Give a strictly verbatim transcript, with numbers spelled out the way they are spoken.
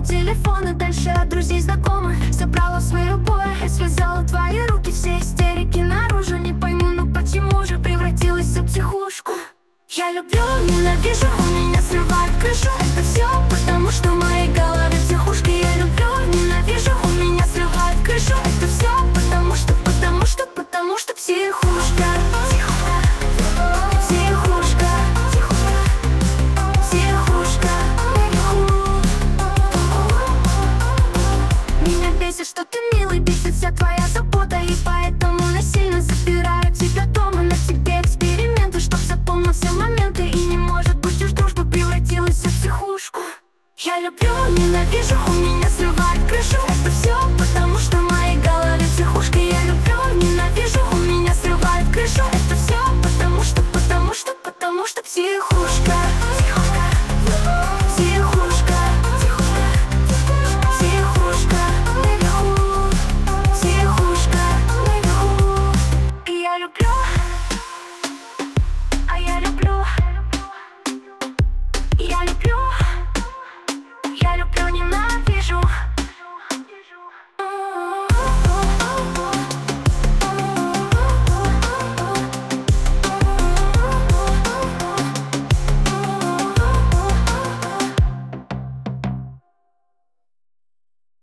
телефон и дальше от друзей знакомых. Собрала свои обои, связала твои руки, все истерики наружу. Не пойму, ну почему же превратилась в психушку? Я люблю, ненавижу, у меня срывает крышу. Это все потому, что в моей голове психушка. Я люблю, ненавижу, у меня срывает крышу. Это все потому, что, потому что, потому что психушка. Психушка, психушка. Меня бесит, что ты милый, бесит вся твоя забота. И поэтому насильно забираю тебя дома. На тебе эксперименты, чтоб запомнил все моменты. И не может быть уж дружба превратилась в психушку. Я люблю, ненавижу, у меня срывает крышу. Это все